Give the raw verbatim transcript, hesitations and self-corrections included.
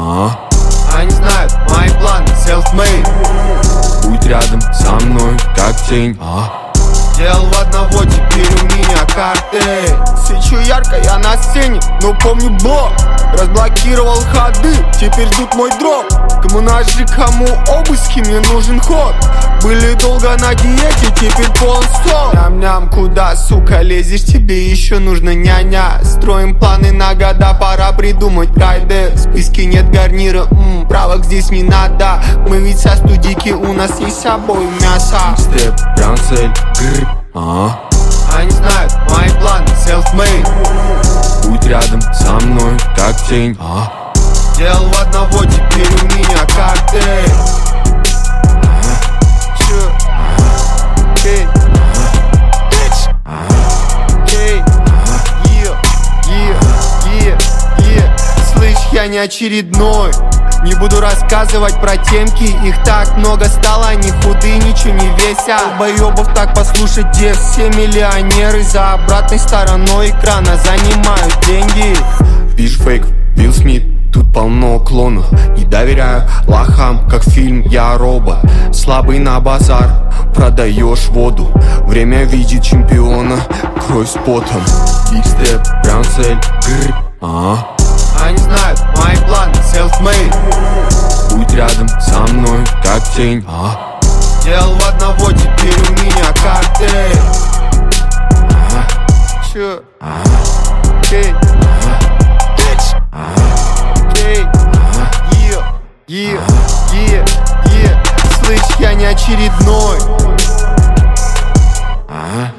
а? Они знают мои планы, self-made. Будь рядом со мной, как тень, а? Делал в одного, теперь у меня картель. Свечу ярко, я на сцене, но помню блок. Разблокировал ходы, теперь ждут мой дроп. Кому ножи, кому обыски, мне нужен ход. Были долго на диете, теперь полон стол. Ням-ням, куда, сука, лезешь, тебе еще нужно няня. Строим планы на года, пора придумать райды. В списке нет гарнира, м-м, правок здесь не надо. Мы ведь со студийки, у нас есть с собой мясо. Степ, прям цель, гррр, а? Они знают мои планы, self-made. Будь рядом со мной, как тень, а? Делал в одного, теперь у меня картель. Чё? Эй, эй, е, е, е, е. Слышь, я не очередной. Не буду рассказывать про темки, их так много стало, они худые, ничего не весят. Долбоёбов так послушать, где все миллионеры за обратной стороной экрана занимают деньги. Пишешь фейк, Билл Смит, тут полно клонов. Не доверяю лохам, как фильм «Я робот». Слабый на базар, продаешь воду. Время видит чемпиона, кровь с потом. Big step, прям цель, гррр, а? Они знают мои планы, self-made. Будь рядом со мной, как тень, а? Делал в одного, теперь у меня картель. Чё? Эй, эй, е, е, е, е. Слышь, я не очередной. А?